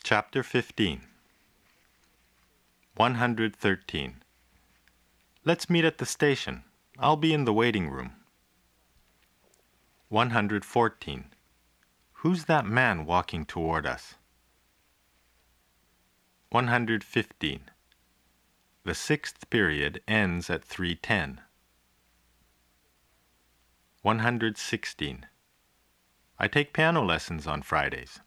Chapter 15. 113. Let's meet at the station. I'll be in the waiting room. 114. Who's that man walking toward us? 115. The sixth period ends at 3:10. 116. I take piano lessons on Fridays.